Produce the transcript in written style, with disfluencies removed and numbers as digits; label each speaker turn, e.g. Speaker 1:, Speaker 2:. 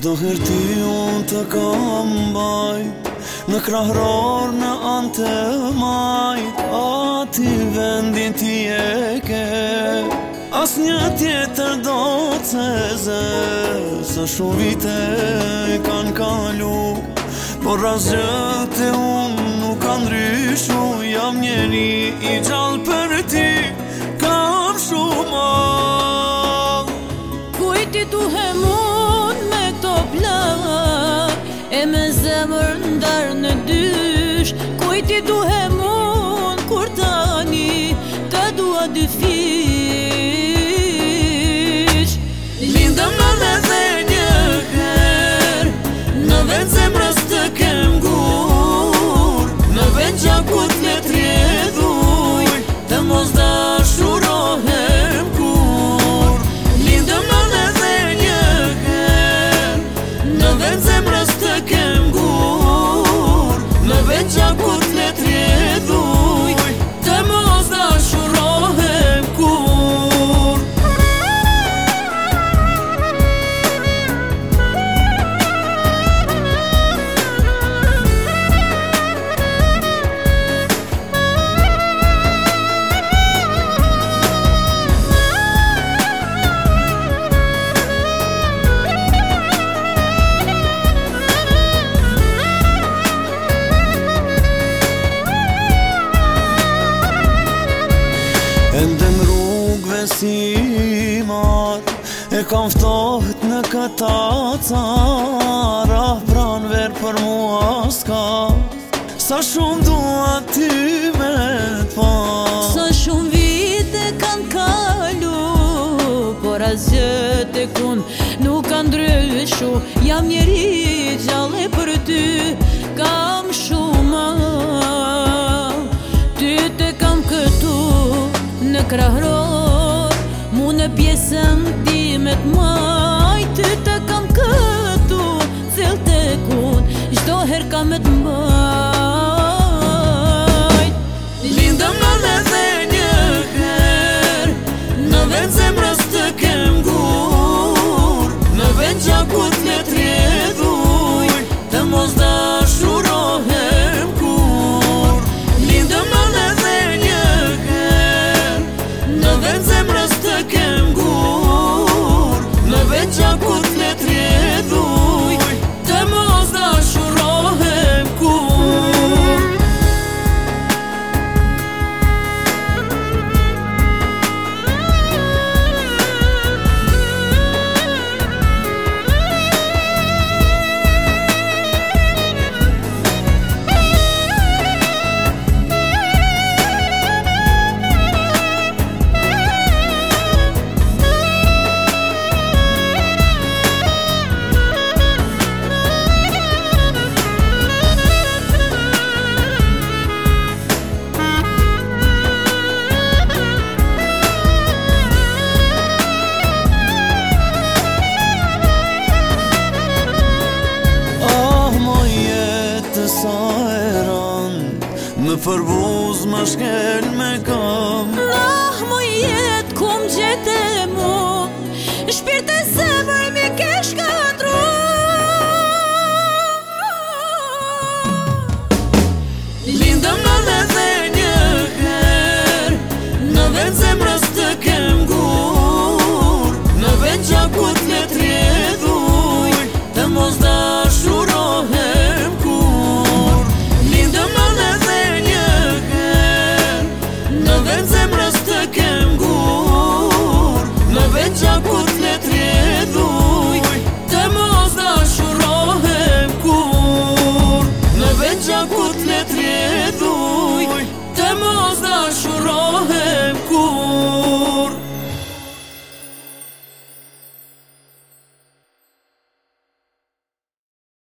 Speaker 1: Çdo her ty unë të kam bajt në krahror në anë të majt, ati vendin ti e ke, as një tjetër do të zë, sa shumë vite kanë kalu, por rasgjët e unë nuk kanë ndryshu, jam njeri i gjallë për ti, kam shumë mal.
Speaker 2: Kujti duhe mund me këto plak, e me zemër ndar në dysh, kujti duhe mund kur tani të dua dy fish.
Speaker 1: Lindëm në dhe një her, në vend zemrës të kem gur, në vend gjakut me trjedhuj, të mos dashurohem kur. Lindëm në dhe një her, në vend zemrës të kem gur, në vend gjakut me trjedhuj, të mos dashurohem kur. Ende në rrugve si marë, e kam ftohet në këta cara, pranver për mua s'ka, sa shumë dua ty me t'pa.
Speaker 2: Sa shumë vite kanë kalu, por asgjë tek unë nuk kanë ndryshu, jam njeri gjallë për ty, kam shumë mal. Ty te kam këtu në krahror, mu në pjesën time t'maj, ty te kam këtu, thellë tek unë, çdo her kam me t'mbaj.
Speaker 1: Lindëm në dhe një her, në vend zemrës të kem gur, në vend gjakut me trjedhuj, të mos dashurohem kur. Lindëm në dhe një her, në vend zemrës të kem gur, në vend gjakut me trjedhuj, të mos dashurohem kur. Në përbuz më shkel me ka